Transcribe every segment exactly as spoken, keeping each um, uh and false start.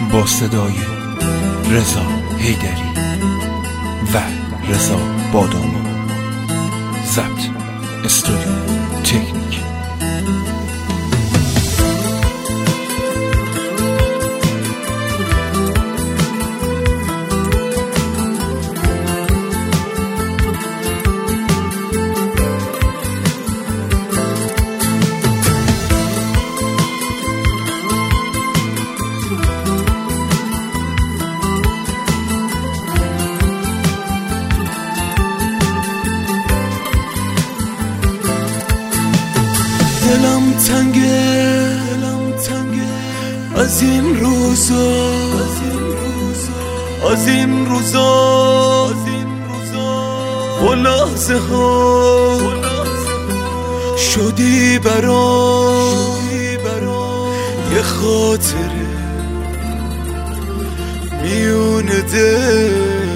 با صدای رضا حیدری و رضا بادامی. ضبط استودیو تکنیک. دلم تنگه دلم تنگه از این روزا از این روزا و لحظه ها شدی برام یه خاطره میون دل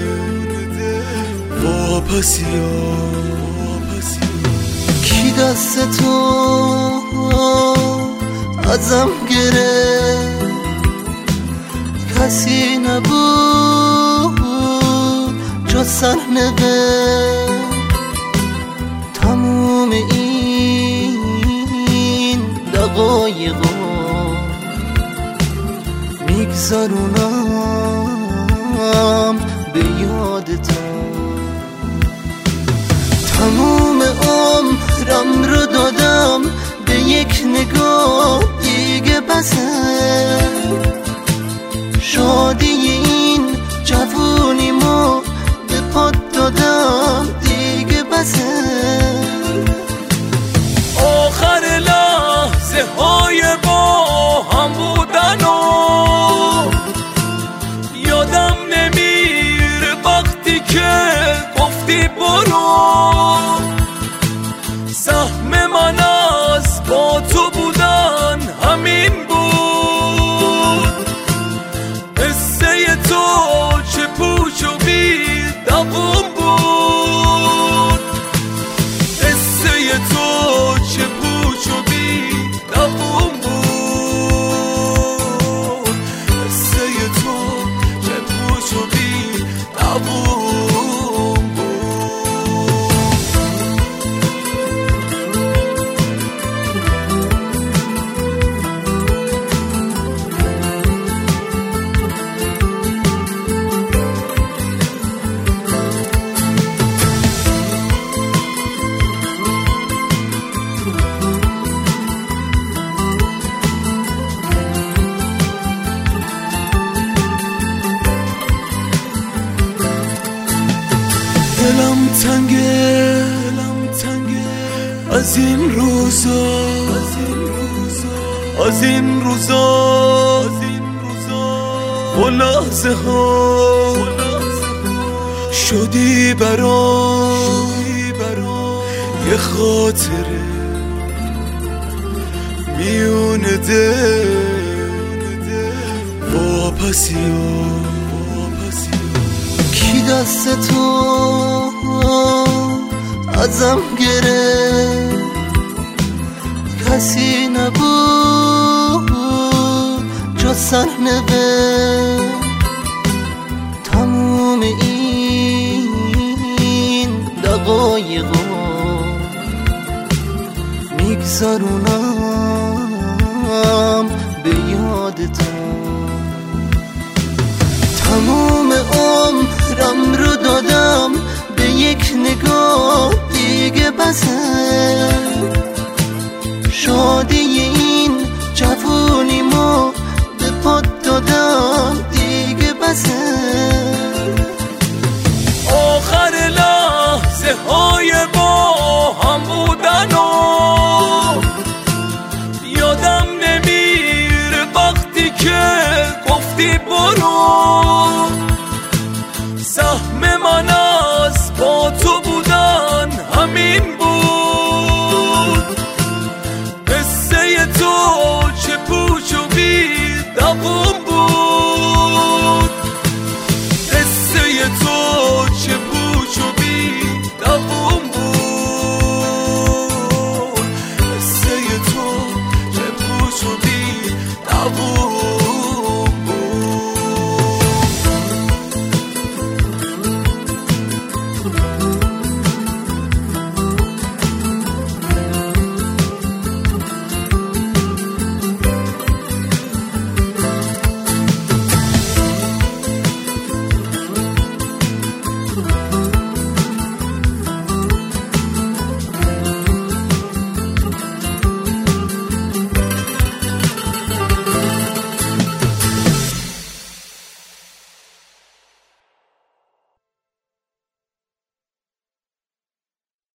واپسی ها. کی دست تو ازم گرفت؟ کسی نبود جز سرنوشت. تموم این دقایقا میگذرونم به یاد تو. تموم عمرم رو دادم به یک نگاه دیگه بسه. شادی این جوونیمو به پات دادم دیگه بسه. آخر لحظه های با هم بودن و یادم نمیره وقتی که گفتی برو. سهم من از با تو بودن همین بود. قصه تو چه پوچ و بی دوام بود. قصه تو چه پوچ و بی دوام بود. قصه تو چه پوچ و بی دوام. دلم تنگه دلم تنگه از این روزا از این روزا و لحظه ها شدی برام یه خاطره میون دل واپسی ها. کی دست تو ازم گرفت؟ کسی نبود جز سرنوشت. تموم این دقایقا میگذرونم به یاد تو. تموم عمرم رو دادم به یک نگاه دیگه بسه.